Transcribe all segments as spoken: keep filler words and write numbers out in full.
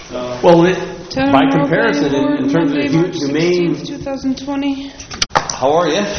Uh, Well, it, Town by Road comparison, Planning in, in Board, terms Monday, of March hu- humane, sixteenth, twenty twenty. how are you?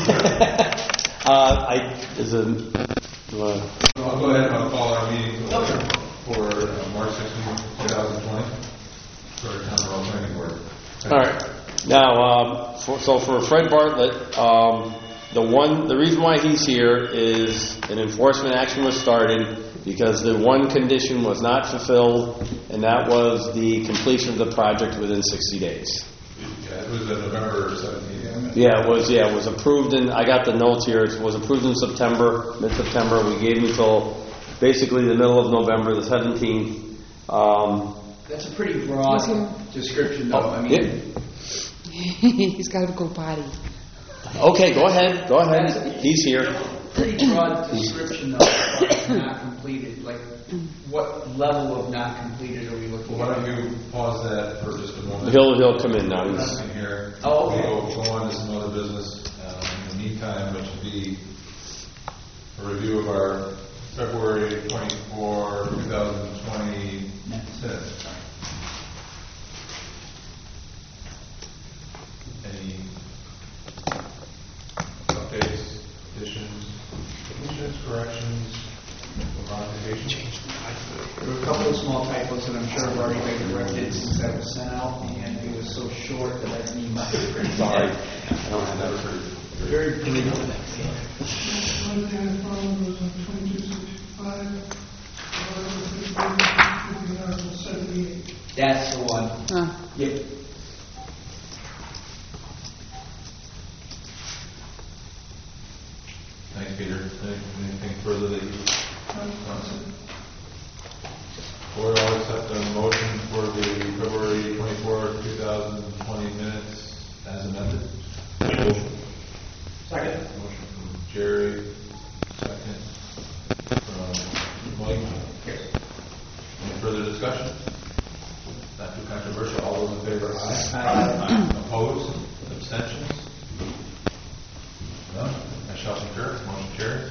uh, I is a. Uh, I'll go ahead and I'll call our meeting to order for uh, March sixteenth, twenty twenty for Town Road Planning Board. all right. Now, um, for, so for Fred Bartlett, um, the one, the reason why he's here is an enforcement action was started because the one condition was not fulfilled, and that was the completion of the project within sixty days. Yeah, it was a November seventeenth. Yeah, it was. Yeah, it was approved in. I got the notes here. It was approved in September, mid-September. We gave him until basically the middle of November, the seventeenth. Um, That's a pretty broad description, though. I mean, yeah. He's got to go potty. Okay, go ahead. Go ahead. He's here. pretty broad description, though, of not completed. Like, what level of not completed are we looking Well, at? why don't you pause that for just a moment? He'll he'll come in now. He's, In here. Oh, okay. We'll go on to some other business. Um, in the meantime, which will be a review of our February twenty-fourth, twenty twenty minutes. Any updates, additions, deletions, corrections, modifications? There were a couple of small typos that I'm sure have already been corrected since that was sent out, and it was so short that I didn't even have to print it. sorry. I don't have that pretty. Very brief. One thing I found was on twenty-two sixty-five, Article seventy-eight. That's the one. Huh. Yep. Thanks, Peter. Any- Anything further that you want to say? Board will accept a motion for the February twenty-fourth, twenty twenty minutes as amended. Motion. Second. Motion from Jerry, second from Mike. Any further discussion? Not too controversial. All those in favor, aye. Aye. Opposed? Abstentions? None? I shall concur. Motion carries.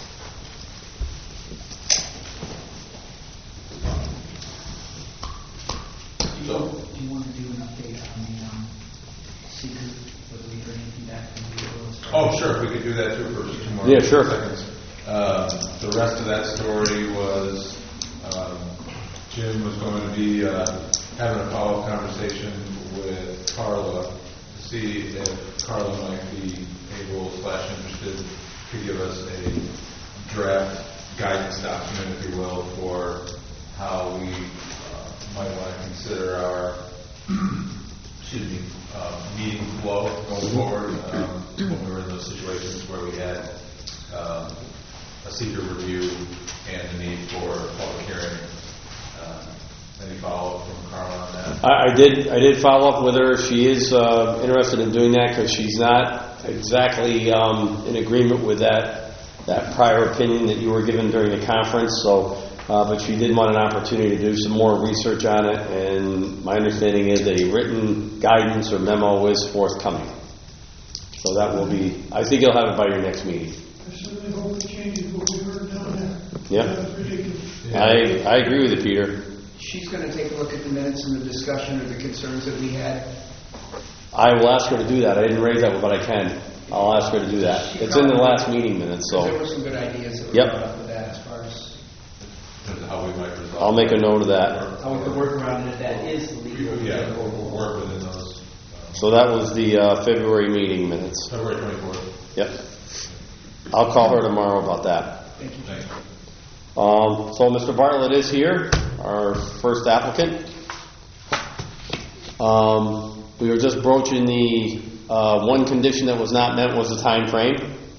So, Do you want to do an update on the um, secret, whether we heard anything back from the oh, sure, we could do that too for just two more Yeah, sure. seconds. Uh, the rest of that story was um, Jim was going to be uh, having a follow-up conversation with Carla to see if Carla might be able slash interested to give us a draft guidance document, if you will, for how we uh, might want to consider our excuse me, uh, meeting flow going forward um, when we were in those situations where we had um, a secret review and the need for a public hearing. Uh, any follow-up from Carla on that? I, I did. I did follow up with her. She is uh, interested in doing that because she's not exactly um, in agreement with that that prior opinion that you were given during the conference. So, uh, but she did want an opportunity to do some more research on it. And my understanding is a written guidance or memo is forthcoming. So that will be. I think you'll have it by your next meeting. I certainly hope it changes what we heard down there. Yeah. That's ridiculous. I I agree with you, Peter. She's going to take a look at the minutes and the discussion or the concerns that we had. I will ask her to do that. I didn't raise that, but I can. I'll ask her to do that. It's in the last meeting minutes, so There were some good ideas that were Yep. brought up with that as far as How we might resolve I'll make a note of that. how we could work around it if that is the legal. Yeah, we'll, we'll work within those. Uh, So that was the uh, February meeting minutes. February twenty-fourth. Yep. I'll call her tomorrow about that. Thank you. Thanks. Um, so Mister Bartlett is here, our first applicant. Um, we were just broaching the uh, one condition that was not met was the time frame.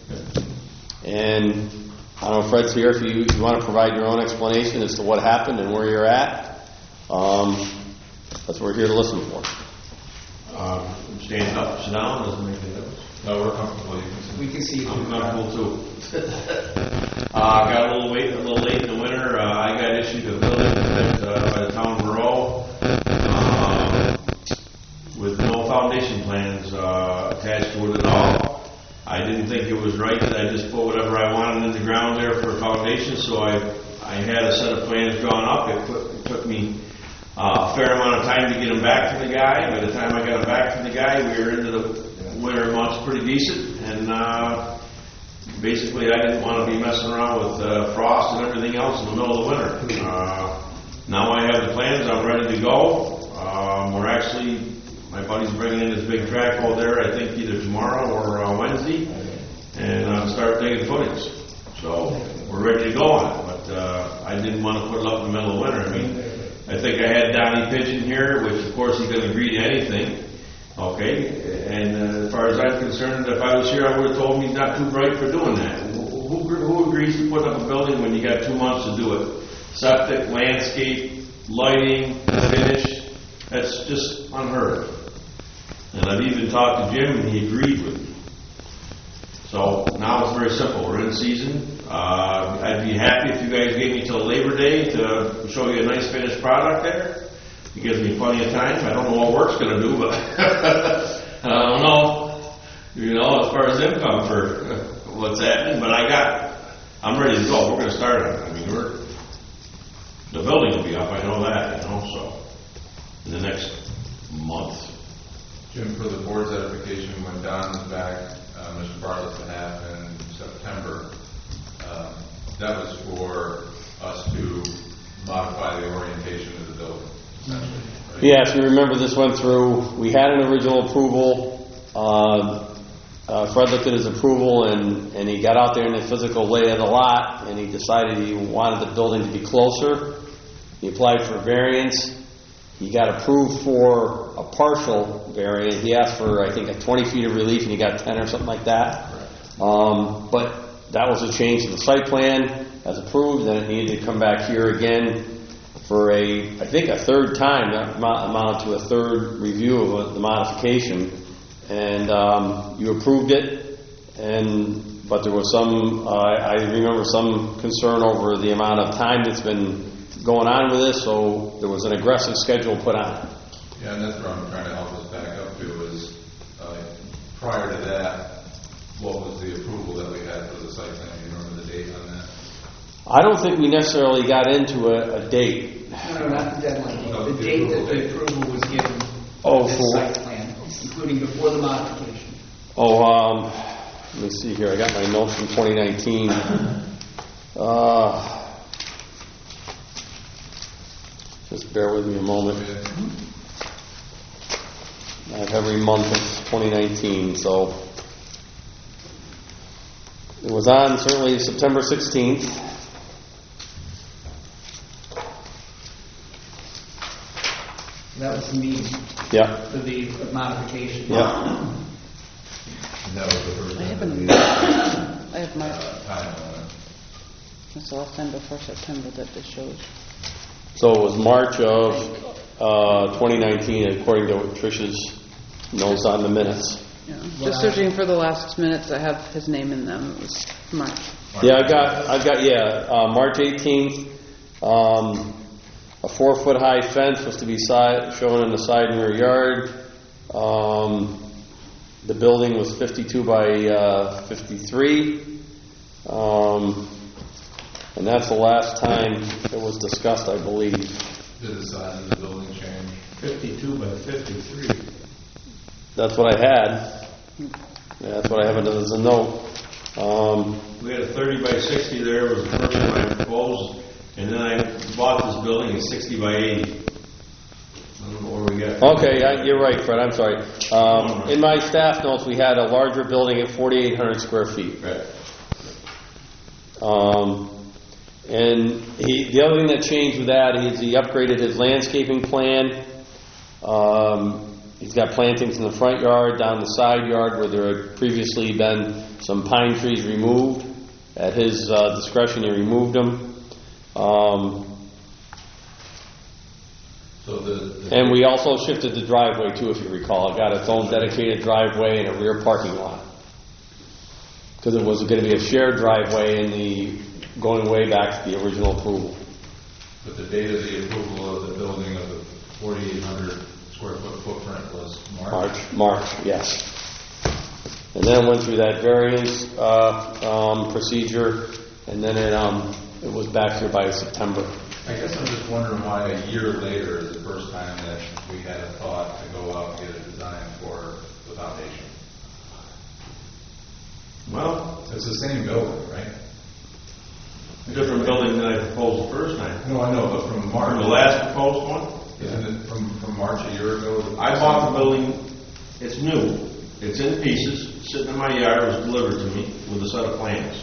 And I don't know if Fred's here, if you, you want to provide your own explanation as to what happened and where you're at. Um, that's what we're here to listen for. Um, standing up, sit down, doesn't make any difference. No, we're comfortable. You can We can see you. I'm comfortable too. uh, got a little late, a little late in the winter. Uh, I got issued a building permit uh, by the town of Monroe uh, with no foundation plans uh, attached to it at all. I didn't think it was right that I just put whatever I wanted in the ground there for a foundation, so I I had a set of plans drawn up. It, put, it took me uh, a fair amount of time to get them back to the guy. By the time I got them back to the guy, we were into the winter months pretty decent, and uh, basically I didn't want to be messing around with uh, frost and everything else in the middle of the winter. Uh, now I have the plans, I'm ready to go. Um, we're actually, my buddy's bringing in his big track hole there, I think either tomorrow or uh, Wednesday, and uh, start digging footings. So we're ready to go on it, but uh, I didn't want to put it up in the middle of winter. I mean, I think I had Donnie Pigeon here, which of course he doesn't agree to anything. Okay, and uh, as far as I'm concerned, if I was here, I would have told me he's not too bright for doing that. Who, who, who agrees to put up a building when you got two months to do it? Septic, landscape, lighting, finish, that's just unheard of. And I've even talked to Jim and he agreed with me. So now it's very simple. We're in season. Uh, I'd be happy if you guys gave me till Labor Day to show you a nice finished product there. It gives me plenty of time. I don't know what work's going to do, but I don't know, you know, as far as income for what's happening. But I got, I'm ready to go. We're going to start on it. I mean, we're, the building will be up. I know that, you know, so in the next month. Jim, for the board's edification, when Don was back, uh, Mister Bartlett's behalf in September, um, that was for us to modify the orientation of the building, essentially. Right? Yeah, if you remember, this went through, we had an original approval. Uh, uh, Fred looked at his approval and, and he got out there in the physical lay of the lot and he decided he wanted the building to be closer. He applied for variance. He got approved for a partial variance. He asked for, I think, a twenty feet of relief and he got ten or something like that. Um, but that was a change to the site plan as approved, and it needed to come back here again for a, I think, a third time. That amounted to a third review of the modification. And um, you approved it, and but there was some, uh, I remember some concern over the amount of time that's been going on with this, so there was an aggressive schedule put on it. Yeah, and that's where I'm trying to help us back up to is, uh, prior to that, what was the approval that we had for the site plan? Do you remember the date on that? I don't think we necessarily got into a, a date. No, no, not the deadline. No, The the date that approval the date. approval was given Oh, for this for- site plan, including before the modification. Oh, um, let me see here. I got my notes from twenty nineteen. Uh, just bear with me a moment. I have every month of twenty nineteen, so it was on certainly September sixteenth. That was the meeting Yeah, for the modification. yeah. And that was the first I time. haven't, that we, I have my, uh, time on it. that's the last time before September that this shows. So it was March of uh, twenty nineteen, according to Trish's notes on the minutes. Yeah. Just searching for the last minutes, I have his name in them. It was March. Yeah, I've got, I've got, yeah, uh, March eighteenth. Um, a four-foot high fence was to be side, shown in the side and rear yard. Um, the building was fifty-two by uh, fifty-three. Um, and that's the last time it was discussed, I believe. Did the size of the building change? fifty-two by fifty-three. That's what I had. Yeah, that's what I have as a note. Um, We had a thirty by sixty there, was the first one I proposed, and then I bought this building at sixty by eighty. I don't know where we got. Okay, I, you're right, Fred. I'm sorry. Um, in my staff notes, we had a larger building at forty-eight hundred square feet. Right. Um, and he, the other thing that changed with that is he upgraded his landscaping plan. Um, he's got plantings in the front yard, down the side yard where there had previously been some pine trees removed. At his uh, discretion, he removed them. Um, So the, the And we also shifted the driveway too, if you recall. It got its own dedicated driveway and a rear parking lot. Because it was going to be a shared driveway in the, going way back to the original approval. but the date of the approval of the building of the forty-eight hundred square foot footprint was March. March, March, yes. And then went through that variance, uh, um, procedure, and then it, um, it was back here by September. I guess I'm just wondering why a year later is the first time the same building, right? Different building than I proposed the first time. No, I know, but from March. From the last proposed one, Isn't it from, from March a year ago? I bought the building, it's new, it's in pieces, sitting in my yard, it was delivered to me with a set of plans.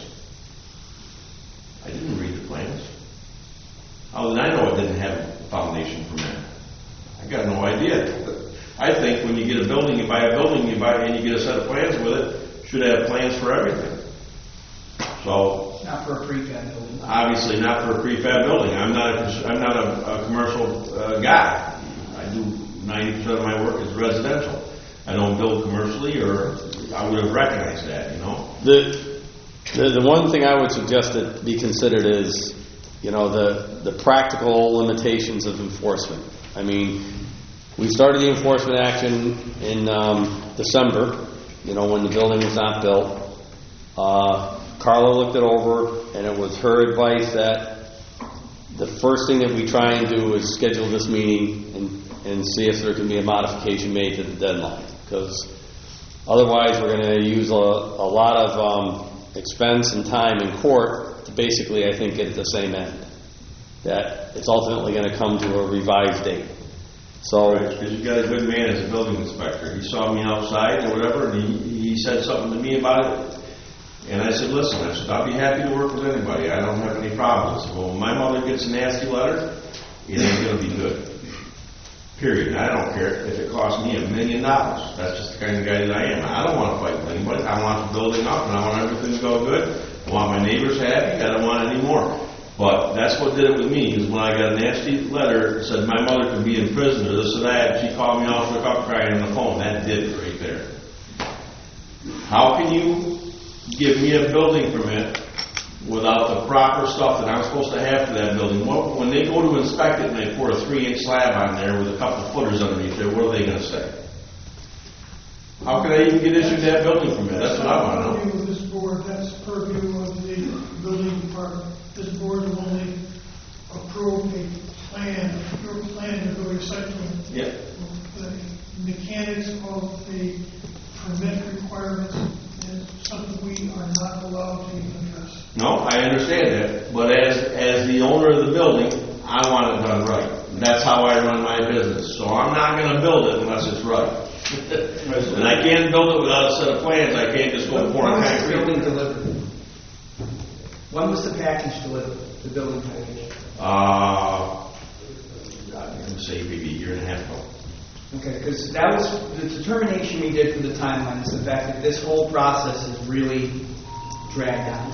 I didn't read the plans. How did I know it didn't have a foundation permit? I got no idea. I think when you get a building, you buy a building, you buy, and you get a set of plans with it, should have plans for everything. So, Not for a prefab building. obviously not for a prefab building. I'm not a, I'm not a, a commercial uh, guy. I do ninety percent of my work is residential. I don't build commercially, or I would have recognized that, you know? The, the, the one thing I would suggest that be considered is, you know, the, the practical limitations of enforcement. I mean, we started the enforcement action in um, December, you know, when the building was not built. Uh, Carla looked it over, and it was her advice that the first thing that we try and do is schedule this meeting and, and see if there can be a modification made to the deadline. Because otherwise we're going to use a, a lot of um, expense and time in court to basically, I think, get at the same end. That it's ultimately going to come to a revised date. So, Because you got a good man as a building inspector. He saw me outside or whatever, and he, he said something to me about it. And I said, listen, I said, I'll be happy to work with anybody. I don't have any problems. Well, when my mother gets a nasty letter, it ain't going to be good. Period. And I don't care if it costs me a million dollars. That's just the kind of guy that I am. I don't want to fight with anybody. I want the building up, and I want everything to go good. I want my neighbors happy. I don't want any more. But that's what did it with me, is when I got a nasty letter that said my mother could be in prison or this or that, she called me off the cup crying on the phone. That did it right there. How can you give me a building permit without the proper stuff that I'm supposed to have for that building? What, when they go to inspect it and they pour a three-inch slab on there with a couple of footers underneath there, what are they going to say? How can I even get issued that building permit? That's what I want to know. Purview of this board, that's purview of the building department. This board will only approve a plan, your plan to go to site plan. Yeah. The mechanics of the permit requirements is something we are not allowed to even address. No, I understand that, but as as the owner of the building, I want it done right. That's how I run my business. So I'm not going to build it unless it's right. And I can't build it without a set of plans. I can't just go pour When a was the building concrete. delivered? When was the package delivered, the building package? Uh, I'm going to say maybe a year and a half ago. Okay, because that was, the determination we did for the timeline is the fact that this whole process is really dragged out.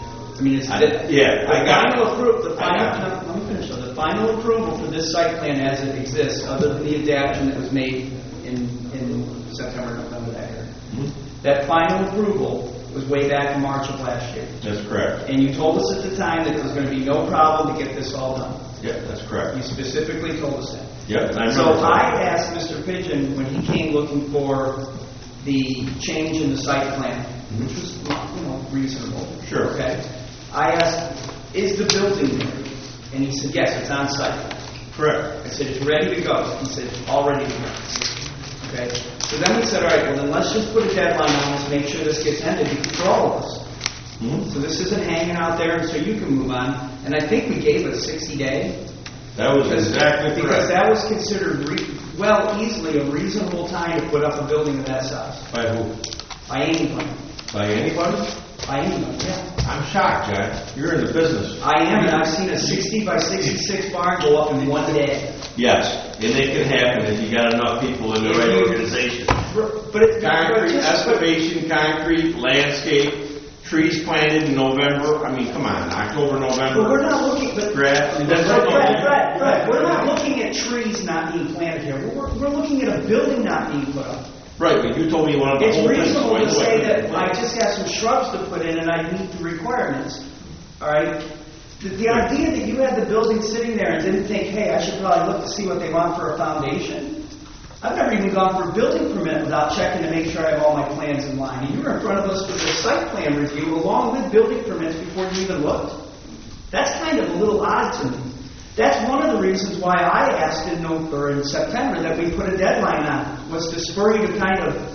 I mean, it's, I- the, yeah, I the got final it. approval, the I got final, no, let me finish, though. The final approval for this site plan as it exists, other than the adaptation that was made in, in September, November that year, Mm-hmm. that final approval was way back in March of last year. That's correct. And you told us at the time that there was going to be no problem to get this all done. Yeah, that's You correct. specifically told us that. Yep, and I So remember. I asked Mister Pigeon when he came looking for the change in the site plan, which was, you know, reasonable. Sure. Okay. I asked, is the building there? And he said, yes, it's on site. Correct. I said, it's ready to go. He said, all ready to go. Okay. So then we said, all right, well then let's just put a deadline on this, make sure this gets ended for all of us. Mhm. So this isn't hanging out there, and so you can move on. And I think we gave it a sixty day. That was exactly Because correct. that was considered, re- well, easily a reasonable time to put up a building of that size. By who? By anybody. By anybody? By anybody, yeah. I'm shocked, John. You're in the business. I am, and I've seen a sixty by sixty-six barn go up in one day. Yes, and it can happen if you got enough people in the If right you- organization. But it, but Concrete, just- excavation, concrete, landscape, trees planted in November. I mean, come on, October, November. But we're not looking, but, Grass. Fred, That's Fred, what- Fred, Fred, we're not looking at trees not being planted here. We're, we're looking at a building not being put up. Right, but you told me you wanted the It's whole thing. reasonable so I to knew say I that couldn't I plant. just got some shrubs to put in and I meet the requirements. All right? The, the idea that you had the building sitting there and didn't think, hey, I should probably look to see what they want for a foundation. I've never even gone for a building permit without checking to make sure I have all my plans in line. And you were in front of us with a site plan review along with building permits before you even looked. That's kind of a little odd to me. That's one of the reasons why I asked in November, in September, that we put a deadline on, was to spur you to kind of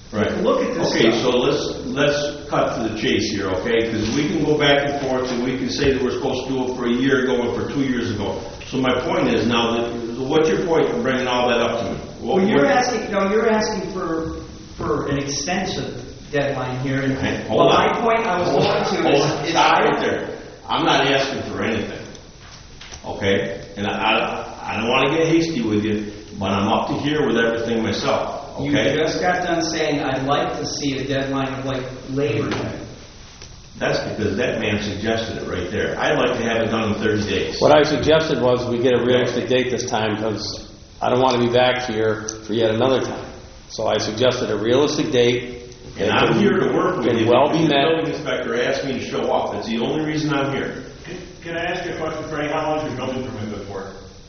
Right. Look at this Okay, stuff. so let's, let's cut to the chase here, okay? Because we can go back and forth, and we can say that we're supposed to do it for a year ago and for two years ago. So my point is now, that what's your point for bringing all that up to me? What- Well, you're what- asking, no, you're asking for, for an extensive deadline here, and Hey, well, hold my on. point I was Hold going on. to Hold is, on. is Stop I, right there. I'm not asking for anything, okay? And I, I, I don't want to get hasty with you, but I'm up to here with everything myself, you okay? just got done saying, I'd like to see a deadline of like Labor Day. That's because that man suggested it right there. I'd like to have it done in thirty days. What I suggested was we get a realistic date this time, because I don't want to be back here for yet another time. So I suggested a realistic date. And that I'm can- here to work with can you. well because be the met. building inspector asked me to show up. That's the only reason I'm here. Can can I ask you a question, Freddie? How long is your building permit good for?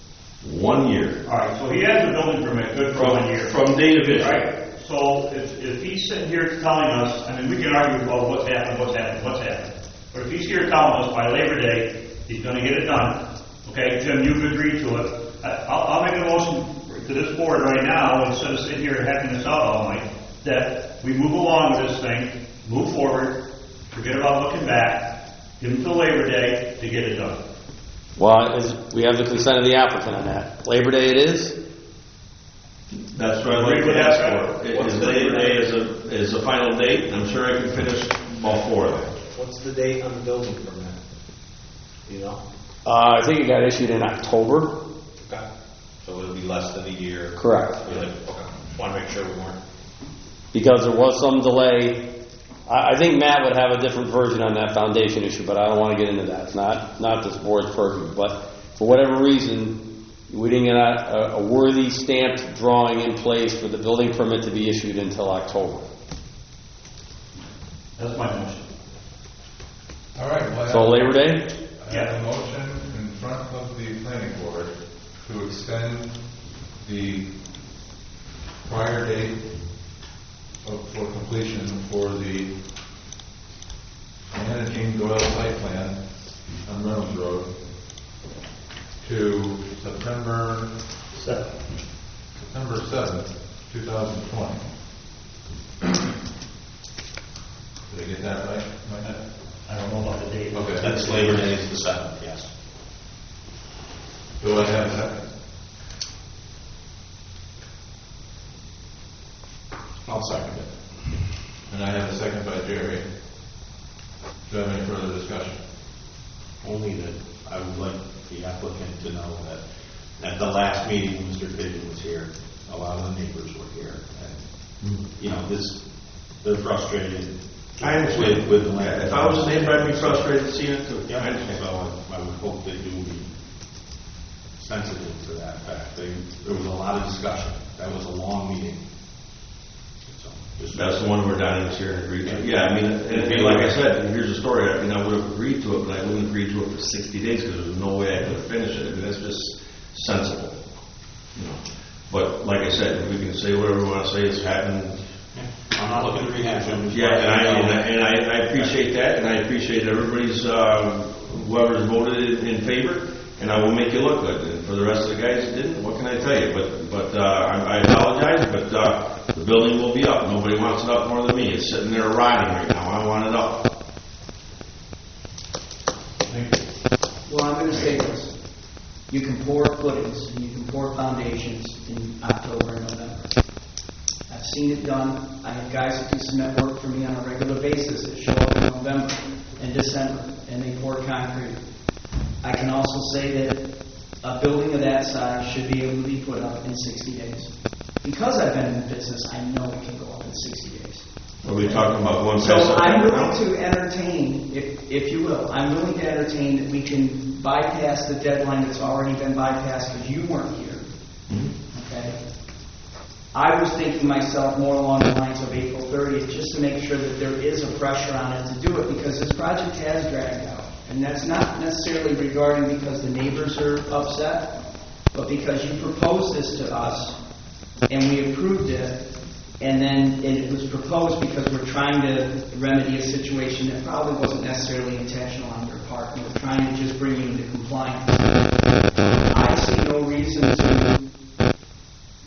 One year. All right, so he has a building permit good for From, one year. from date of issue. Right, so if, if he's sitting here telling us, I mean, we can argue about what's happened, what's happened, what's happened. But if he's here telling us by Labor Day, he's gonna get it done, okay, Jim, you've agreed to it. I- I'll, I'll make a motion to this board right now, instead of sitting here hacking this out all night, that we move along with this thing, move forward, forget about looking back, give him till Labor Day to get it done. Well, is, we have the consent of the applicant on that. Labor Day it is? That's what I'd like to ask for. Is Labor Day is a, is a final date? I'm sure I can finish all four of them. What's the date on the building permit? You know? Uh, I think it got issued in October. Okay. So it'll be less than a year? Correct. Really? Okay. Just want to make sure we weren't. Because there was some delay. I, I think Matt would have a different version on that foundation issue, but I don't want to get into that. It's not, not this board's purview. But for whatever reason, we didn't get a, a worthy stamped drawing in place for the building permit to be issued until October. That's my motion. All right. Well, I So have- Labor Day? I have a motion in front of the planning board to extend the prior date of, for completion for the Anna Jean Doyle site plan on Reynolds Road to September seventh, September seventh, two thousand twenty. Did I get that right? Mike? I don't know about the date. Okay. That's Labor Day is the seventh, yes. Do I have a second? I'll second it. And I have a second by Jerry. Do you have any further discussion? Only that I would like the applicant to know that at the last meeting, when Mister Pigeon was here, a lot of the neighbors were here. And, you know, this, they're frustrated I understand. with, with the land. If I was a neighbor, I'd be frustrated seeing it too. Yeah, I understand. so I I would hope that you will be sensitive to that fact. They, there was a lot of discussion. That was a long meeting. So, just- That's the one where Donnie was here and agreed to. Yeah, I mean, and, and like I said, here's the story. I mean, I would have agreed to it, but I wouldn't agree to it for sixty days because there's no way I could have finished it. I mean, that's just sensible, you know. But like I said, we can say whatever we want to say. It's happened. I'm not looking to rehash it. Yeah, and I and I, and I, I appreciate that, and I appreciate everybody's uh, whoever's voted in, in favor, and I will make you look good. And for the rest of the guys that didn't, what can I tell you? But but uh, I, I apologize, but uh, the building will be up. Nobody wants it up more than me. It's sitting there rotting right now. I want it up. Thank you. Well, I'm going to say this. You can pour footings and you can pour foundations in October and November. I've seen it done. I have guys that do cement work for me on a regular basis that show up in November and December, and they pour concrete. I can also say that a building of that size should be able to be put up in sixty days. Because I've been in the business, I know it can go up in sixty days. Are we talking about one So past I'm September willing now? to entertain, if, if you will, I'm willing to entertain that we can bypass the deadline that's already been bypassed because you weren't here. Mhm. Okay? I was thinking myself more along the lines of April thirtieth, just to make sure that there is a pressure on it to do it, because this project has dragged out. And that's not necessarily regarding because the neighbors are upset, but because you proposed this to us, and we approved it, and then it was proposed because we're trying to remedy a situation that probably wasn't necessarily intentional on your part. We were trying to just bring you into compliance. I see no reason to,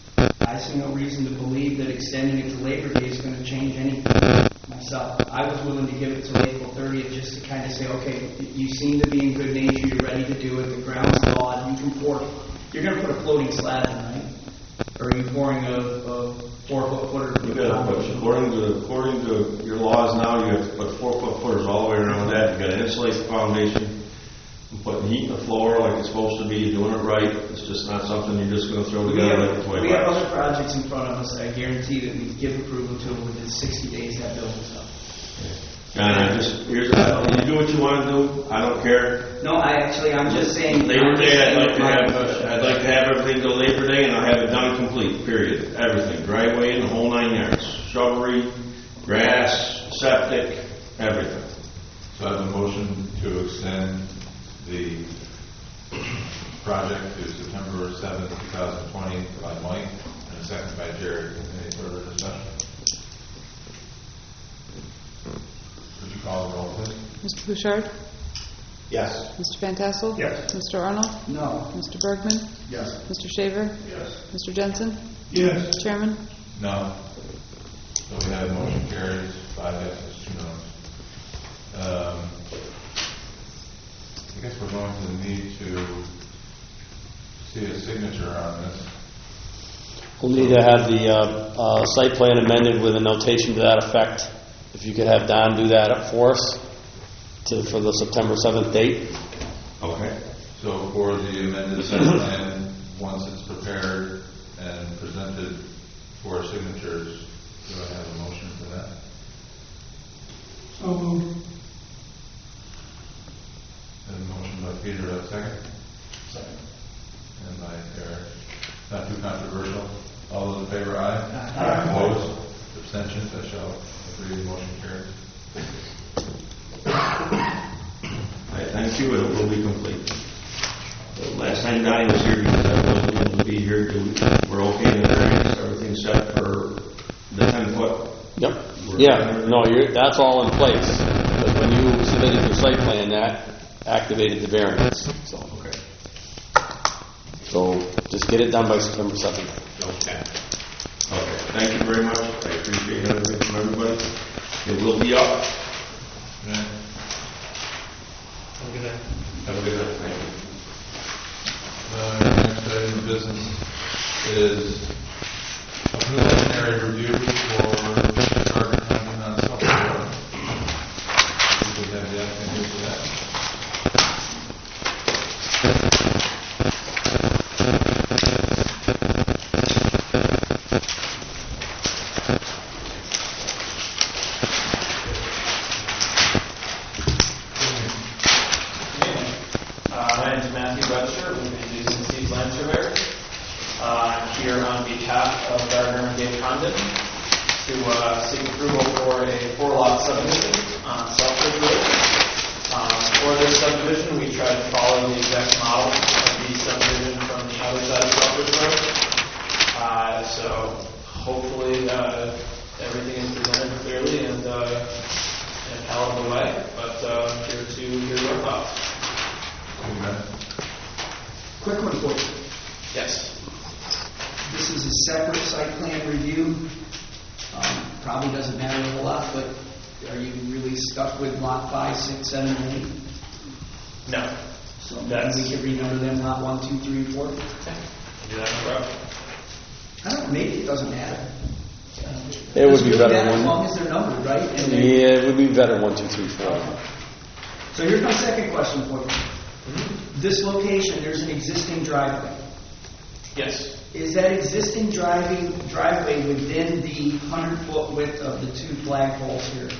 I see no reason to believe that extending it to Labor Day is going to change anything myself. I was willing to give it till April thirtieth just to kind of say, okay, you seem to be in good nature, you're ready to do it, the ground's thawed, you can pour it. You're going to put a floating slab in, right? Or are you pouring a, a four-foot footer? You gotta put, according to, according to your laws now, you have to put four foot footers all the way around that. You gotta insulate the foundation, and putting heat in the floor like it's supposed to be, you're doing it right. It's just not something you're just gonna throw We together have, like a toy we have box. other projects in front of us that I guarantee that we give approval to within sixty days that building's up. And I just, here's, I- you do what you wanna do, I don't care. No, I actually, I'm just saying. Labor I'm just Day, I'd saying like to my have, position. I'd like to have everything till Labor Day, and I'll have it done complete, period. Everything, driveway and the whole nine yards, shrubbery, grass, septic, everything. So I have a motion to extend the project to September seventh, two thousand twenty by Mike, and a second by Jerry. Any further discussion? Would you call the roll, please? Mister Bouchard? Yes. Mister Van Tassel? Yes. Mister Arnold? No. Mister Bergman? Yes. Mister Shaver? Yes. Mister Jensen? Yes. Chairman? No. So we have motion carries, five yeses, two noes. Um, I guess we're going to need to see a signature on this. We'll need to have the uh, uh, site plan amended with a notation to that effect. If you could have Don do that for us to, for the September seventh date. Okay. So for the amended site plan, once it's prepared and presented for signatures, do I have a motion for that? So moved. And a motion by Peter, a second? Second. And by Eric. Not too controversial. All those in favor, aye? Aye. Opposed? Abstentions? I shall agree, the motion carries. All right, thank you, it will be complete. The last time Donnie was here, because I wasn't able to be here, do we- we're okay in the variance, everything's set for the ten foot? Yep. Yeah, no, you're, that's all in place. But when you submitted your site plan, that activated the variance, so. Okay. So just get it done by September seventh. Okay. Okay, thank you very much, I appreciate everything from everybody. It will be up. Yeah. Have a good night. Have a good night, thank you. Uh, next item of business is a preliminary review for Gardner County on Suffolk Road. We have the applicant here for that. Uh, My name is Matthew Webster with Inducing Seeds Land Surveyor. Uh, I'm here on behalf of Gardner and Dave Condon to uh, seek approval for a four-lot subdivision on Southbridge Road. Um, For this subdivision, we tried to follow the exact model of the subdivision from the other side of Southbridge Road. Uh, So hopefully uh, everything is presented clearly and uh, in a palatable way, but uh, I'm here to hear your thoughts. Okay. Quick one for you. Yes. This is a separate site plan review. Um, Probably doesn't matter a whole lot, but are you really stuck with lot five, six, seven, and eight? No. So maybe That's- we could renumber them lot one, two, three, and four? Okay. Do that no problem. I don't know, maybe it doesn't matter. It would be Doesn't really better matter when- As long as they're numbered, right? And they- Yeah, it would be better, one, two, three, four. So here's my second question for you. This location, there's an existing driveway. Yes. Is that existing driving, driveway within the hundred-foot width of the two flagpoles here?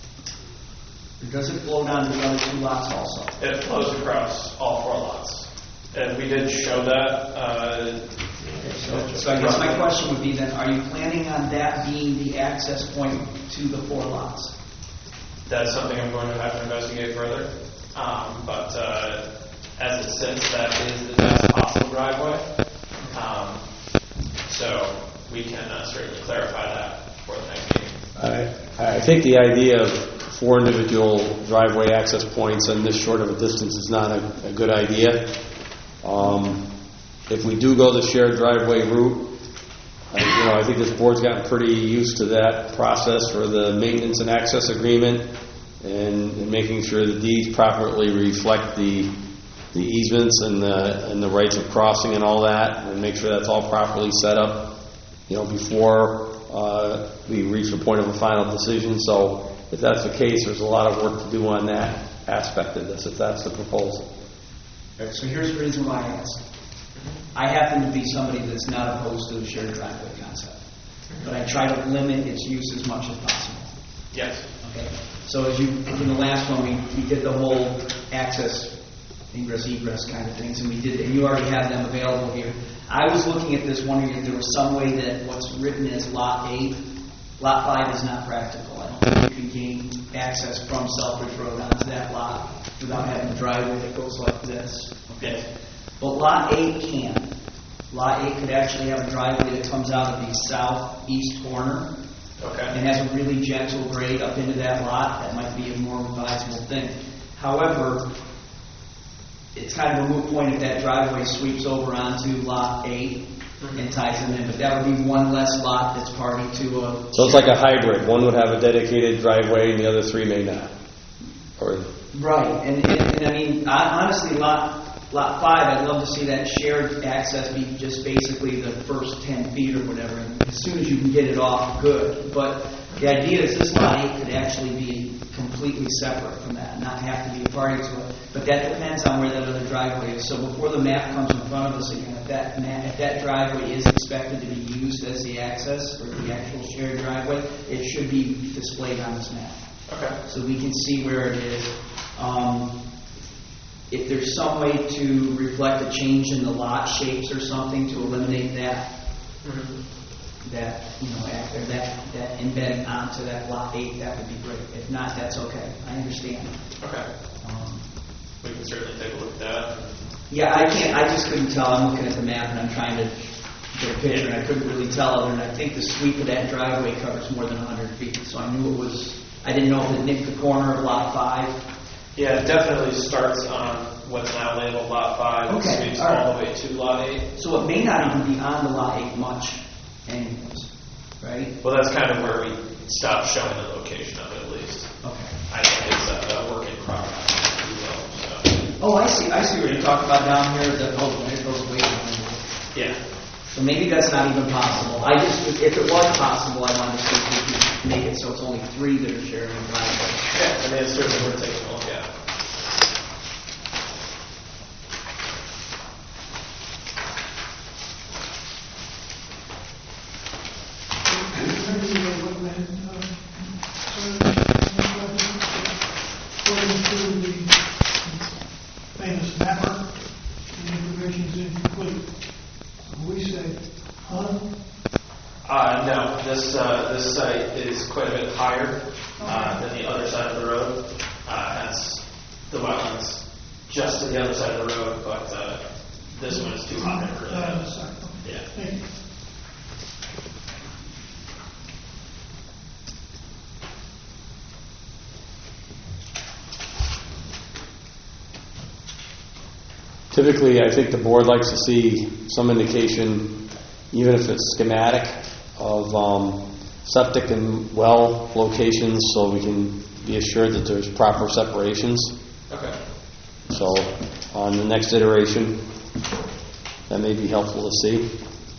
Or does it flow down to the other two lots also? It flows across all four lots. And we did show that. Uh, So so I guess my question would be then, are you planning on that being the access point to the four lots? that's something I'm going to have to investigate further. Um, but uh, as it sits, that is the best possible driveway. Um, so we can uh, certainly clarify that for the next meeting. I, I think the idea of four individual driveway access points in this short of a distance is not a, a good idea. Um, if we do go the shared driveway route, I- you know, I think this board's gotten pretty used to that process for the maintenance and access agreement and, and making sure the deeds properly reflect the the easements and the and the rights of crossing and all that, and make sure that's all properly set up, you know, before uh, we reach the point of a final decision. So if that's the case, there's a lot of work to do on that aspect of this, if that's the proposal. Okay, so here's the reason why I asked. I happen to be somebody that's not opposed to the shared driveway concept, but I try to limit its use as much as possible. Yes. Okay. So as you, in the last one, we, we did the whole access, ingress, egress kind of things, and we did, and you already have them available here. I was looking at this, wondering if there was some way that what's written as Lot eight, Lot five is not practical. I don't think you can gain access from Selfridge Road onto that lot without having a driveway that goes like this. Okay. But Lot eight can. Lot eight could actually have a driveway that comes out of the southeast corner. Okay. And has a really gentle grade up into that lot. That might be a more advisable thing. However, it's kind of a moot point if that driveway sweeps over onto Lot eight mm-hmm. and ties them in. But that would be one less lot that's party to a... So it's like a hybrid. One would have a dedicated driveway and the other three may not. Or Right. And, and, and I mean, I, honestly, Lot... Lot five, I'd love to see that shared access be just basically the first ten feet or whatever. And as soon as you can get it off, good. But the idea is this lot eight could actually be completely separate from that, not have to be a party to it. But that depends on where that other driveway is. So before the map comes in front of us again, if that map, if that driveway is expected to be used as the access or the actual shared driveway, it should be displayed on this map. Okay. So we can see where it is. Um, If there's some way to reflect a change in the lot shapes or something to eliminate that, mm-hmm. that you know, after that that embedding onto that lot eight, that would be great. If not, that's okay. I understand. Okay. Um, We can certainly take a look at that. yeah, I can't. I just couldn't tell. I'm looking at the map and I'm trying to get a picture, and I couldn't really tell. Other than I think the sweep of that driveway covers more than one hundred feet, so I knew it was. I didn't know if it nicked the corner of lot five. Yeah, it definitely starts on what's now labeled Lot five and Okay, sweeps all right. all the way to Lot eight. So it may not even be on the lot eight much, anyways, right? Well, that's kind of where we stopped showing the location of it, at least. Okay. I think it's a, a work in progress, if you will, so. Oh, I see. I see what you're talking about down here. The oh, it goes way down here. Yeah. So maybe that's not even possible. I just, if it was possible, I wanted to see if we could make it so it's only three that are sharing a driveway. Yeah, I mean, it's certainly worth taking a look at. According to the famous mapper, the information is incomplete. We say, huh? Uh, no, this, uh, this site is quite a bit higher, uh, than the other side of the road. Uh, hence the wetlands just to the other side of the road, but, uh, this one is too high for Uh, that. sorry. Yeah. Thank you. typically, I think the board likes to see some indication, even if it's schematic, of um, septic and well locations, so we can be assured that there's proper separations. Okay. So on the next iteration, that may be helpful to see.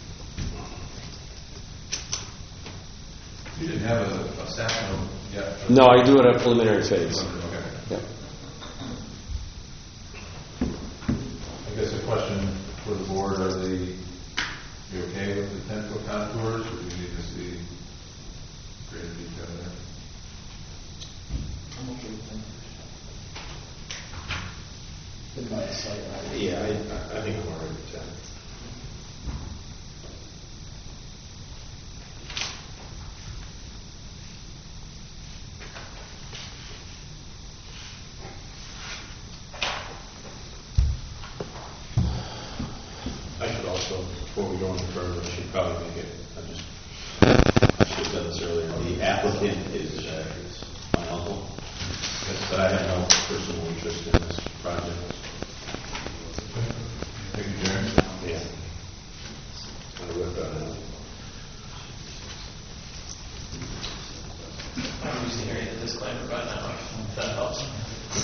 You didn't have a, a staff note yet? No, I do it at a preliminary phase. Okay. Yep. I guess a question for the board, are they, you okay with the ten foot contours, or do you need to see greater detail there? I'm okay with that. Yeah, I, I think I'm all right with that. I should also, before we go any further, I should probably make it, I just, I should have done this earlier, the applicant is, uh, is my uncle, but I have no personal interest in this project. Thank you, Jerry. Yeah. I would, uh,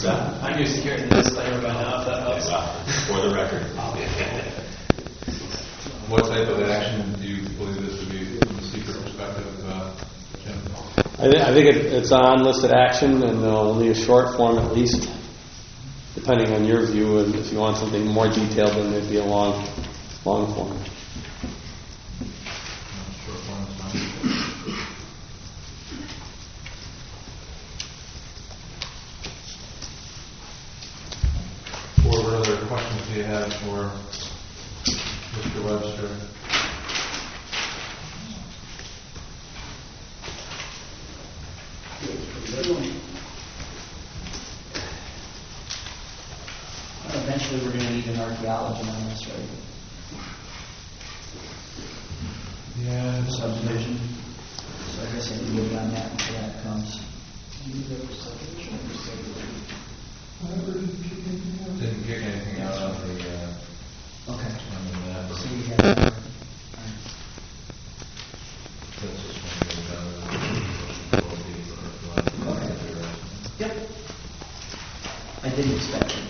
that? I'm used to hearing the disclaimer by now, if that helps. Well, for the record. What type of action do you believe this would be from the secret perspective, uh, Jim? I, th- I think it, it's an unlisted action, and uh, we'll need a short form at least, depending on your view. And if you want something more detailed, then there'd be a long, long form. Short form is fine. Or what other questions do you have for Mister Webster? Eventually, we're going to need an archaeologist on this, right? Yeah. Subdivision. So I guess I can get on that until that comes. Whatever, didn't kick anything out. Didn't kick anything out on the, uh, Okay. on the map. So we have that. That's just one thing about it. Yep. I didn't expect it.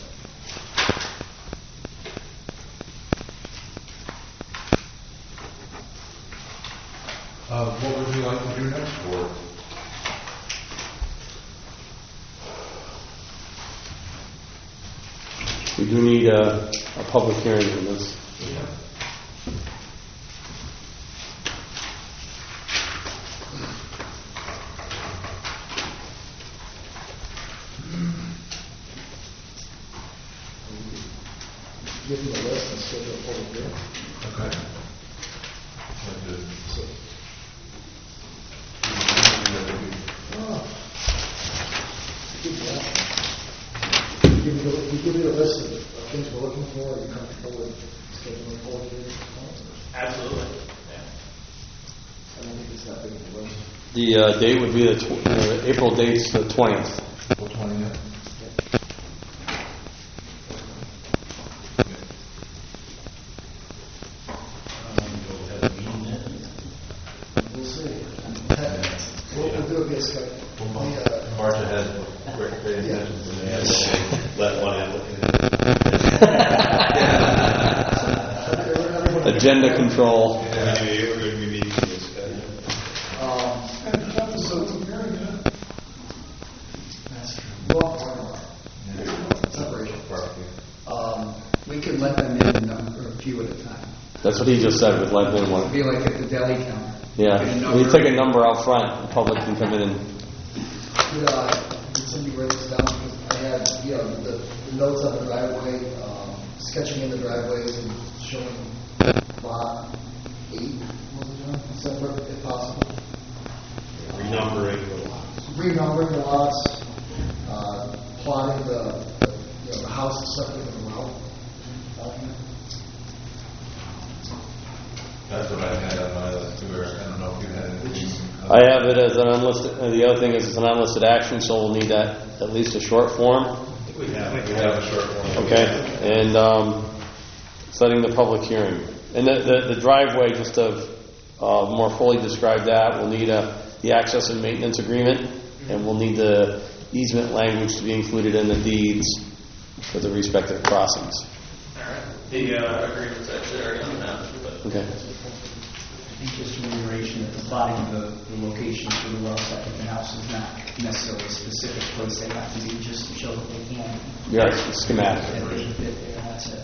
Uh, what would you like to do next, Board? We do need a, a public hearing on this. Give me a list and schedule a public hearing. Okay. Like to- Oh. Good job. Give me the, we give you a list of of things we're looking for, are you comfortable with scheduling a public hearing? Absolutely. Yeah. I don't think it's that big of a list. The uh, date would be the tw- uh, April date's the twentieth. April twentieth. We'll see. We'll, we'll do a bit of Skype. We, uh, March ahead, quick, pay attention to that. Let one applicant. everyone- Agenda control. Yeah, we're going to be meeting this guy. Um, And that's so comparing that. That's true. Well, parking lot. Separation. Um, we could let them in a number, a few at a time. That's what he just said with let them It'd one. be like at the deli counter. Yeah. Get a We number. take a number out front, the public can come in and. Could, uh, could somebody write this down? Because I had, you know, the, the notes on the driveway, um, sketching in the driveways and showing lot eight, was it, John? Separate, if possible. Renumbering the lots. Renumbering the lots, uh, plotting the, the, you know, the house separate from the route. document. That's what I had on my list too, Eric. I don't know if you had anything. I have it as an unlisted, uh, the other thing is it's an unlisted action, so we'll need that, at least a short form. We have, we have a short one. Okay, and um, setting the public hearing. And the, the, the driveway, just to uh, more fully describe that, we'll need a, the access and maintenance agreement, and we'll need the easement language to be included in the deeds for the respective crossings. All right. The uh, agreement's actually already on the map, but Okay. I think just a reiteration that the plotting of the, the locations for the well site of the house is not necessarily a specific place they have to be, just to show that they can. Yeah, it's schematic. That they can fit there, that's it.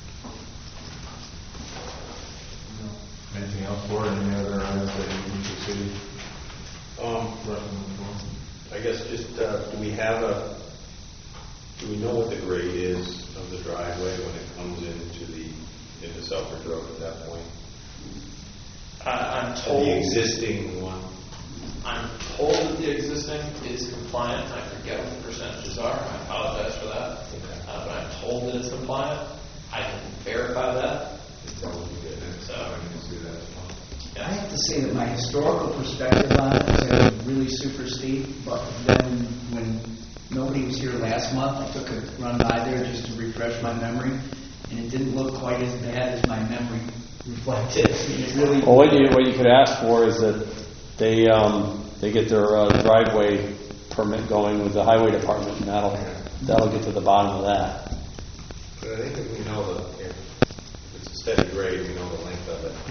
Anything else for it? Any other items that you need to see? Um, I guess just, uh, do we have a, do we know what the grade is of the driveway when it comes into the, into Selfridge Road at that point? I, I'm The told existing one? I'm told that the existing is compliant. I forget what the percentages are. I apologize for that. Okay. Uh, but I'm told that it's compliant. I can verify that. That would be good. So, I can see that as well. I yeah. have to say that my historical perspective on it is that it was really super steep, but then when nobody was here last month, I took a run by there just to refresh my memory, and it didn't look quite as bad as my memory reflected. I mean, it really. Well, what you, what you could ask for is that they, um, they get their uh, driveway permit going with the highway department, and that'll, that'll get to the bottom of that. But I think if we know the, if it's a steady grade, we know the length of it.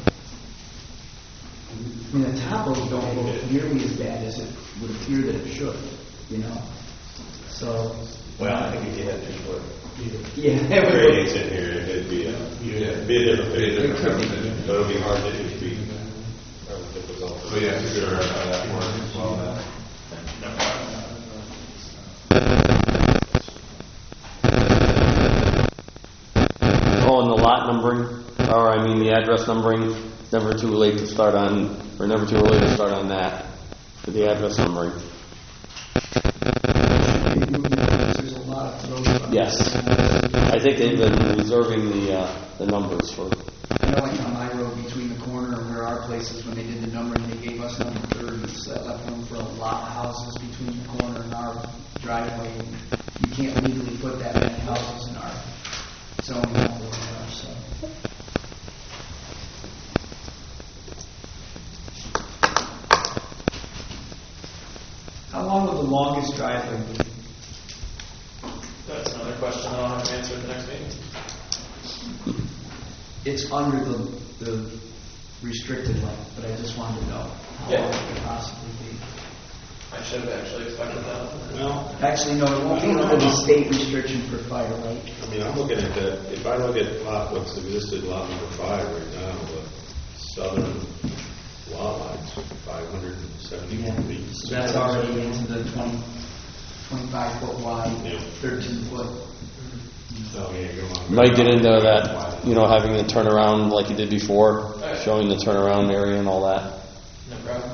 I mean, the topos don't look nearly as bad as it would appear that it should, you know? So. Well, I think if you had two foot Yeah. it would gradients look- in here, it'd be a, Yeah. be a different Be a picture. different conversation. But it'll be hard to be fairly difficult. So yeah, figure out how that works as well then. Oh, and the lot numbering, or I mean the address numbering, never too late to start on, or never too early to start on that, for the address numbering. There's a lot of those. Yes. I think they've been reserving the, uh, the numbers for, I know like on my road between the corner and where our place is, when they did the numbering, they gave us number thirty, so that left room for a lot of houses between the corner and our driveway. You can't legally put that many houses in our zone over there, so. How long will the longest driveway be? That's another question that I'll have to answer at the next meeting. It's under the, the restricted length, but I just wanted to know how Yeah. long it could possibly be. I should have actually expected that. Well, Actually, no, it won't be under the state restriction for fire, right? I mean, I'm looking at the, if I look at lot, what's existed lot number five right now, the southern lot line's five hundred seventy-one feet. So that's already into the twenty, twenty-five foot wide, Yeah. thirteen foot. Oh, yeah, go on. might get into that, you know, having the turnaround like you did before, showing the turnaround area and all that. No problem.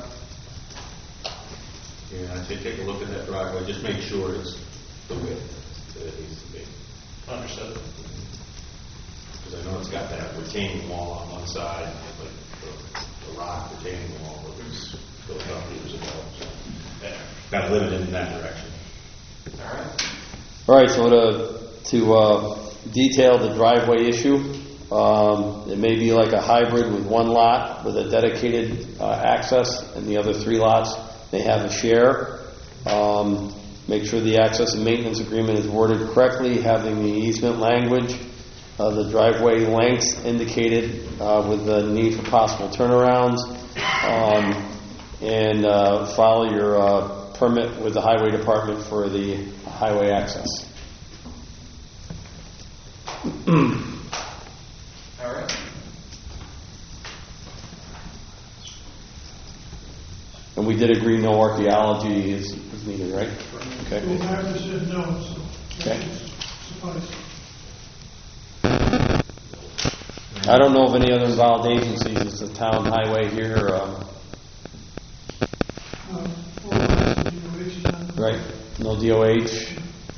Yeah, I'd say take a look at that driveway, just make sure it's the width that it needs to be. Understood. Because I know it's got that retaining wall on one side, like the, the rock retaining wall that was built up years ago. So Yeah. got to limit it in that direction. All right. All right, so to, to uh, detail the driveway issue, um, it may be like a hybrid with one lot with a dedicated uh, access, and the other three lots may have a share. Um, make sure the access and maintenance agreement is worded correctly, having the easement language, uh, the driveway lengths indicated uh, with the need for possible turnarounds, um, and uh, follow your uh, permit with the highway department for the highway access. All right. And we did agree no archaeology is, is needed, right? Okay. We'll have to say no, so Okay. that should suffice. I don't know of any other involved agencies. It's a town highway here, um, Uh, four lots of D O H done. right? No D O H,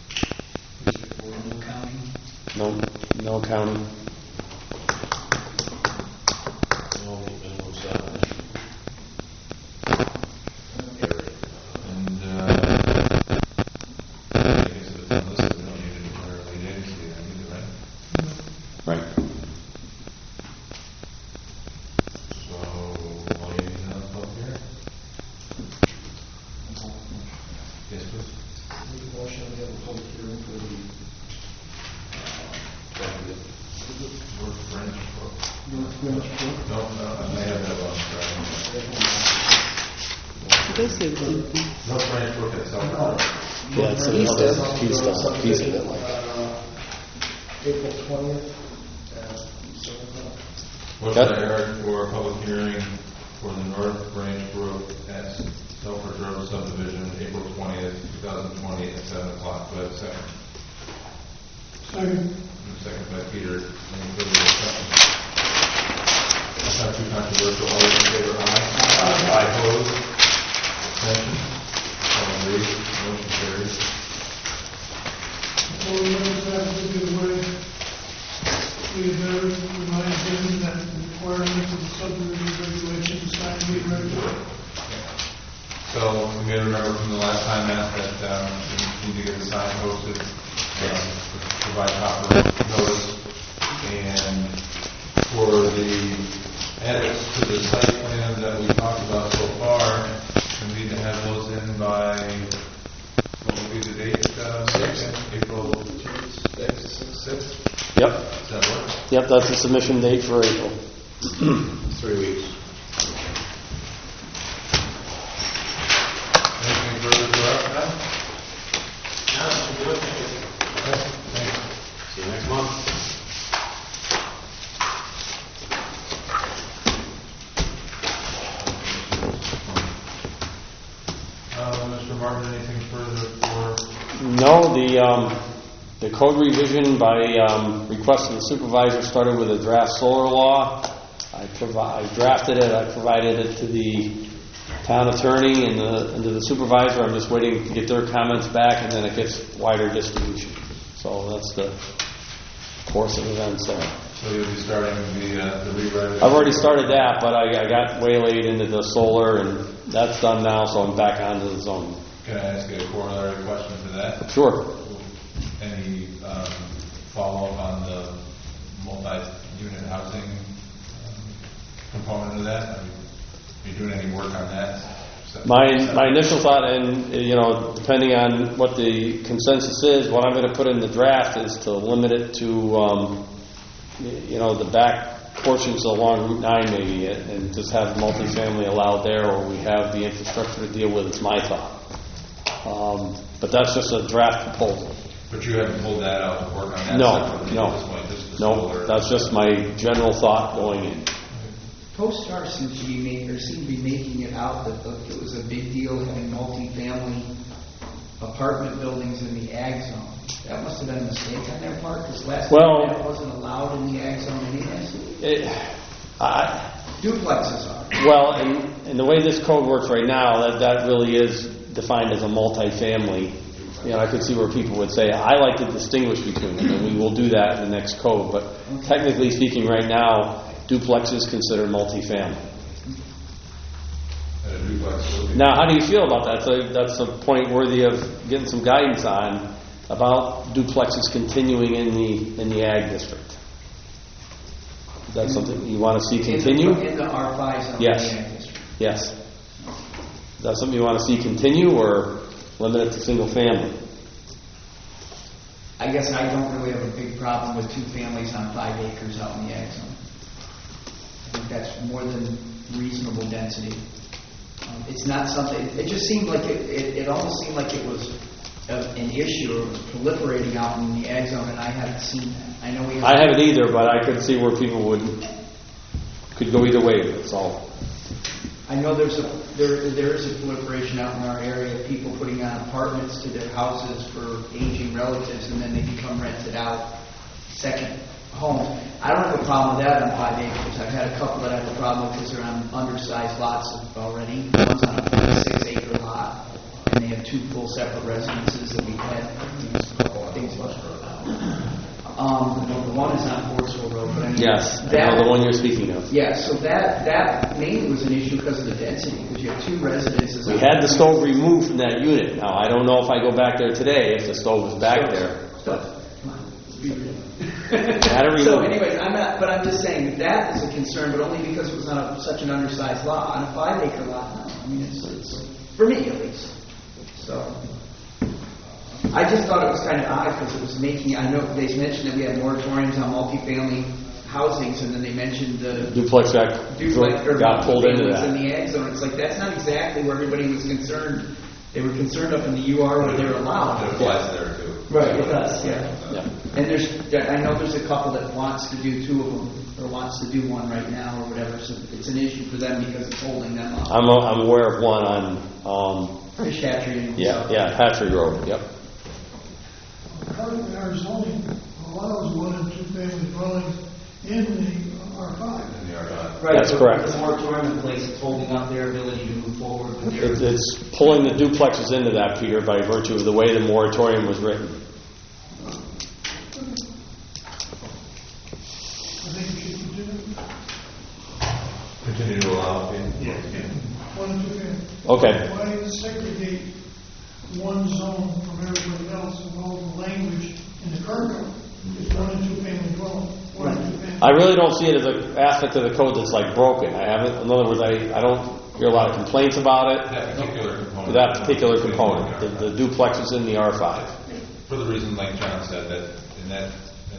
New County. no, no county. No, no, south. And, uh, I guess if it's unlisted, we don't need to declare a lead agency then either, right? Right. So, all you need to know is up here? Yes, please. Make a motion to have a public hearing for the North French Brook. North Greenwich Brook. No, no, I may have that one, sorry. Did they say the same thing? North French Brook itself. Yeah, it's East another of- piece of, piece of it, like. Uh, April twentieth at seven o'clock. Motion by Eric for a public hearing for the North Branch Brook at Selfridge Road subdivision, April twentieth, two thousand twenty, at seven o'clock. Do I have a second? Second. And a second by Peter. Any further discussion? That's not too controversial. All those in favor, aye. Aye. Opposed? Abstention? All agreed. Motion carries. Before we let this happen to the way, we had better remind him that the requirements of the subdivision regulations is signed to be regulated. So we may remember from the last time, Matt, that um, we need to get the sign posted, um, provide proper notice, and for the edits to the site plan that we talked about so far, we need to have those in by Yep, that's the submission date for April. Three weeks. Anything further for us now? No, that should do it. Thank you. Okay, thanks. See you next month. Uh, Mister Martin, anything further for? No, the, um, the code revision by, um, request of the supervisor started with a draft solar law. I provi- I drafted it, I provided it to the town attorney and the, and to the supervisor. I'm just waiting to get their comments back, and then it gets wider distribution. So that's the course of events there. So you'll be starting the, uh, the rewrite? I've already started that, but I, I got waylaid into the solar, and that's done now, so I'm back onto the zoning. Can I ask you a corollary question to that? Sure. Any um, follow-up on the multi-unit housing um, component of that? Are you, are you doing any work on that? My my initial thought, and you know, depending on what the consensus is, what I'm going to put in the draft is to limit it to, um, you know, the back portions along Route nine maybe, and just have multifamily allowed there, or we have the infrastructure to deal with. It's my thought. Um, but that's just a draft proposal. But you haven't pulled that out to work on that No, separately no, at this point? Just the no. solar? That's just my general thought going in. CoStar seems to be making, or seemed to be making it out that the, it was a big deal having multifamily apartment buildings in the ag zone. That must have been a mistake on their part, because last Well- time that wasn't allowed in the ag zone anyway. It, I, Duplexes are. Well, and, and the way this code works right now, that, that really is defined as a multifamily. You know, I could see where people would say, I like to distinguish between them, and we will do that in the next code. But technically speaking, right now, duplex is considered multifamily. And a duplex will be- Now, how do you feel about that? So that's a point worthy of getting some guidance on about duplexes continuing in the in the ag district. Is that something you want to see continue? In the, in the R five zone. Yes. In the ag district. Yes. Is that something you want to see continue, or limit it to single family? I guess I don't really have a big problem with two families on five acres out in the ag zone. I think that's more than reasonable density. Um, it's not something, it just seemed like it, it, it almost seemed like it was a, an issue or proliferating out in the ag zone, and I haven't seen that. I know we have. I haven't either, but I could see where people would could go either way with it. So I know there's a there there is a proliferation out in our area of people putting on apartments to their houses for aging relatives, and then they become rented out second homes. I don't have a problem with that on five acres. I've had a couple that I have a problem with because they're on undersized lots already. One's on a forty-six acre lot, and they have two full separate residences that we've had a couple of things about. Um, the one is on Fordsville Road, but I mean, yes, I that, know the one you're speaking of. yeah, so that that mainly was an issue because of the density, because you have two residences. We had the stove removed from that unit. Now I don't know if I go back there today if the stove is back there. So, come on. Had it removed. So anyways, I'm not, but I'm just saying that is a concern, but only because it was on a, such an undersized lot. On a five acre lot, no. I mean, it's, it's, for me at least. So, I just thought it was kind of odd because it was making, I know they mentioned that we had moratoriums on multifamily housings, and then they mentioned the Duplex got, duplex or got pulled into multifamilies in that. the ag zone. It's like, that's not exactly where everybody was concerned. They were concerned up in the U R where they were allowed. It applies there too. Right, it does, yeah. Yeah. And there's, I know there's a couple that wants to do two of them, or wants to do one right now, or whatever, so it's an issue for them because it's holding them up. I'm I'm aware of one on um, Fish hatchery and yeah stuff. yeah Hatchery Road. Yep. Currently, our zoning allows one and two family dwellings in the R five. In the R five. Right, That's but correct. with the moratorium in place, it's holding up their ability to move forward with their. It, it's pulling the duplexes into that, Peter, by virtue of the way the moratorium was written. I think we should continue, Continue to allow. Yeah, yeah. one and two family. Okay. Why segregate one zone from everybody else and all the language in the current code? It's one and two family dwelling, one and two family. I really don't see it as an aspect of the code that's like broken. I haven't. In other words, I, I don't hear a lot of complaints about it. That particular component. That particular component, the, the duplexes in the R five. For the reason, like John said, that in that in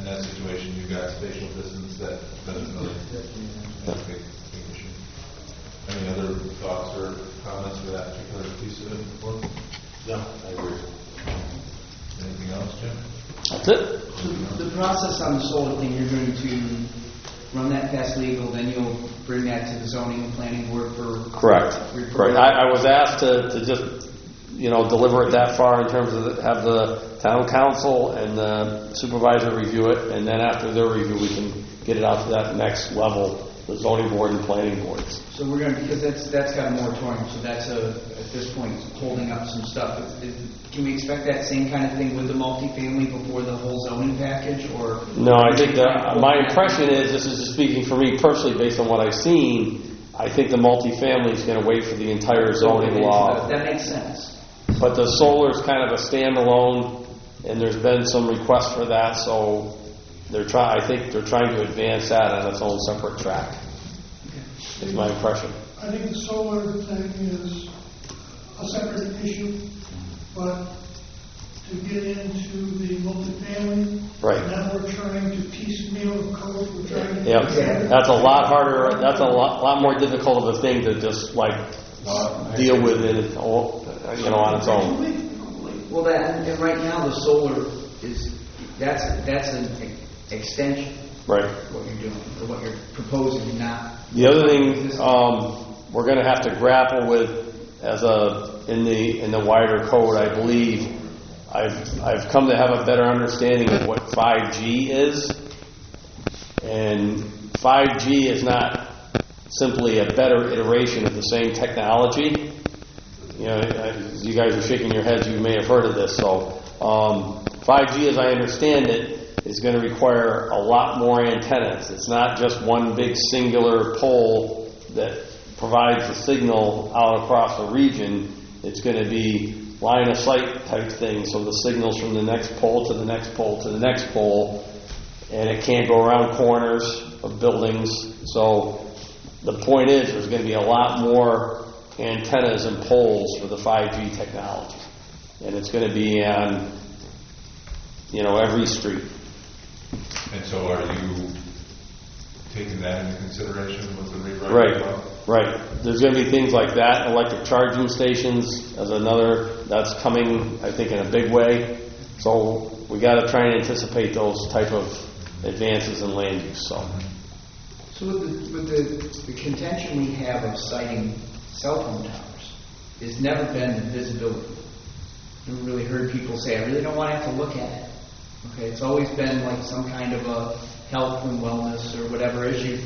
in that situation, you've got spatial distance that doesn't really make a big, big issue. Any other thoughts or comments for that particular piece of it? No, I agree. Anything else, Jim? That's it. The process on the solar thing, you're going to run that past legal, then you'll bring that to the zoning and planning board for... Correct. Correct. I, I was asked to, to just, you know, deliver it that far in terms of the, have the town council and the supervisor review it, and then after their review, we can get it out to that next level, the zoning board and planning boards. So we're going to, because that's that's got a moratorium, so that's a, at this point, holding up some stuff. Is, is, can we expect that same kind of thing with the multifamily before the whole zoning package, or? No, I think that, my impression is, this is just speaking for me personally based on what I've seen, I think the multifamily is going to wait for the entire zoning law. That makes sense. But the solar is kind of a standalone, and there's been some requests for that, so they're try. I think they're trying to advance that on its own separate track. Is my impression. I think the solar thing is a separate issue, but to get into the multifamily, Right. now we're trying to piecemeal the code. We're trying to Yep. That's a lot harder. That's a lot, lot more difficult of a thing to just like deal with it, you know, on its own. Well, that and right now the solar is that's that's an extension. Right. of What you're doing or what you're proposing, not. The other thing um, we're going to have to grapple with, as a in the in the wider code, I believe, I've I've come to have a better understanding of what five G is, and five G is not simply a better iteration of the same technology. You know, as you guys are shaking your heads, you may have heard of this. So, um, five G, as I understand it, is going to require a lot more antennas. It's not just one big singular pole that provides the signal out across the region. It's going to be line of sight type thing, so the signals from the next pole to the next pole to the next pole, and it can't go around corners of buildings. So the point is, there's going to be a lot more antennas and poles for the five G technology, and it's going to be on, you know, every street. And so are you taking that into consideration with the rewrite? Right, as well? right. There's going to be things like that. Electric charging stations as another, that's coming, I think, in a big way. So we got to try and anticipate those type of advances in land use. So, So with the, with the, the contention we have of citing cell phone towers, it's never been the visibility. I've really heard people say, I really don't want to have to look at it. Okay, it's always been like some kind of a health and wellness or whatever issue.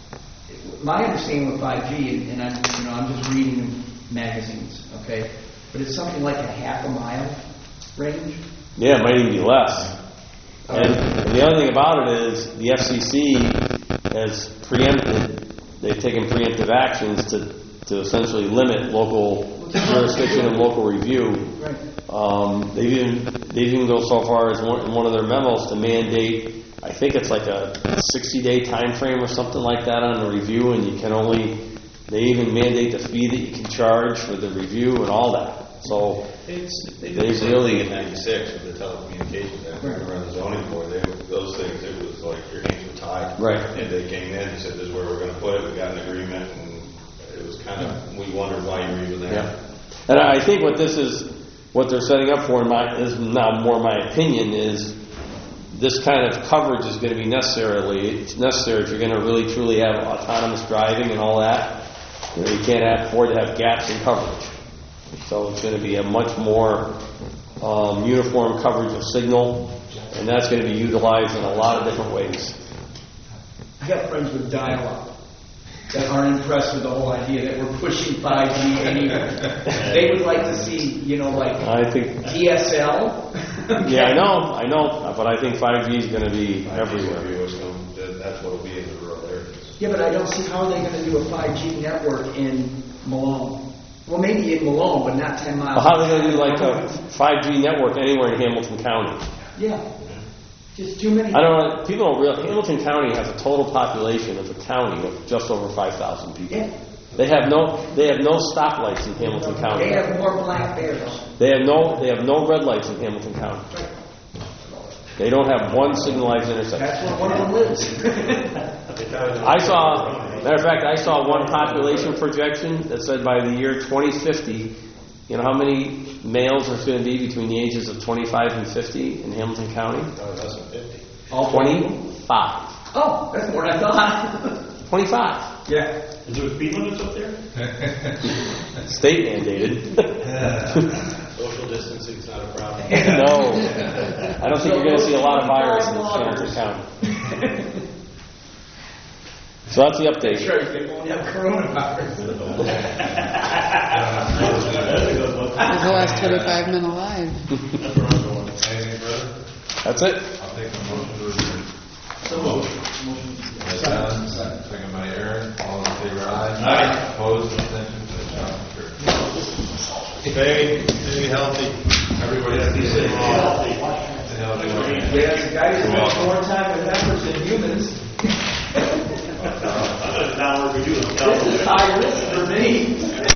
My understanding with five G, and I'm, you know, I'm just reading magazines, okay, but it's something like a half a mile range. yeah, it might even be less. And, and the other thing about it is the F C C has preempted, they've taken preemptive actions to, to essentially limit local jurisdiction and local review. Right. Um, they've even they've even go so far as one, in one of their memos to mandate, I think it's like a sixty day time frame or something like that on the review, and you can only, they even mandate the fee that you can charge for the review and all that. So It's, they They did the same really- thing in ninety-six with the telecommunications act. When we were on the zoning board, they, those things, it was like your hands were tied. Right. And they came in and said, this is where we're going to put it. We got an agreement, and it was kind of, we wondered why you were even there. yeah, and I think what this is, what they're setting up for, in my is now more my opinion, is this kind of coverage is going to be necessarily it's necessary if you're going to really truly have autonomous driving and all that. You know, you can't have, afford to have gaps in coverage. So it's going to be a much more um, uniform coverage of signal, and that's going to be utilized in a lot of different ways. I have friends with dial-up that aren't impressed with the whole idea that we're pushing five G anywhere. They would like to see, you know, like I think, D S L. yeah, I know, I know, but I think five G is going to be everywhere. That's what will be in the rural areas. Yeah, but I don't see how they're going to do a five G network in Malone. Well, maybe in Malone, but not ten miles. Well, how are they going to do like a five G network anywhere in Hamilton County? Yeah. Just too many. I don't know. People don't realize Hamilton County has a total population of a county of just over five thousand people. Yeah. They have no. They have no stoplights in Hamilton County. They have more black bears. They have no. They have no red lights in Hamilton County. They don't have one signalized intersection. That's where one of them lives. I saw, matter of fact, I saw one population projection that said by the year twenty fifty, you know how many males there's going to be between the ages of twenty-five and fifty in Hamilton County? No, it wasn't fifty. twenty-five. Oh, that's more than I thought. twenty-five. Yeah. Is there speed limits up there? State mandated. Social distancing's not a problem. No. I don't think you're going to see a lot of virus in Hamilton County. So that's the update. Sure, they won't have coronavirus. He's the last twenty-five men alive. Anything further? That's it. I'll take a motion to adjourn. So moved. By John, second by Aaron, all in favor, aye. Aye. Opposed, abstentions, motion carried. Stay, stay healthy. Everybody stay safe. Stay healthy. Yeah, the guy who spends more time with efforts than humans. Now we're reviewing. This is high risk for me.